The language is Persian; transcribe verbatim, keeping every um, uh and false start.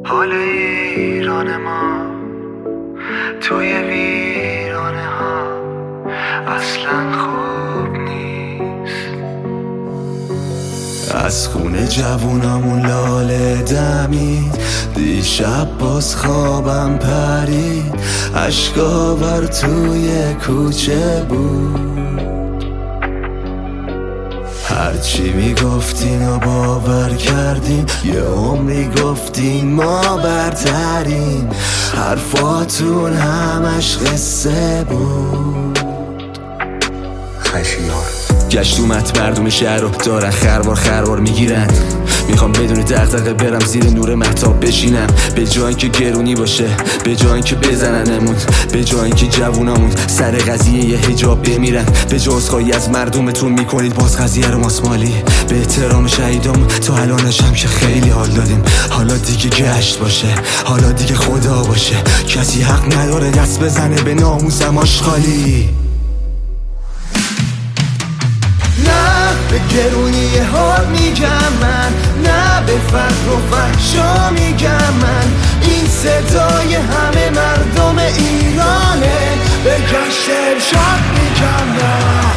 حال ایران ما توی ویرانه ها اصلا خوب نیست. از خونه جوونامون لاله دمید، دیشب باز خوابم پرید، اشکاور توی کوچه بود. هرچی میگفتین و باور کردین، یه عمری گفتین ما برترین، حرفاتون همش قصه بود. خشیار گشت اومد مردم شهر رو دارن خروار خروار میگیرن. میخوام بدون دغدغه برم زیر نور مهتاب بشینم، به جای اینکه گرونی باشه، به جای اینکه بزننمون، به جای اینکه جوونامون سر قضیه یه حجاب بمیرن. به جای عذرخواهی از مردمتون میکنید باز قضیه رو ماسمالی. به احترام شهیدامون تا الانش هم که خیلی حال دادیم، حالا دیگه گشت باشه، حالا دیگه خدا باشه، کسی حق نداره دست بزنه به ناموسم آشغالی. به گرونی حال میگم من، نه به فقر و فحشا میگم من. این صدای همه مردم ایرانه، به گشت ارشاد میگم من.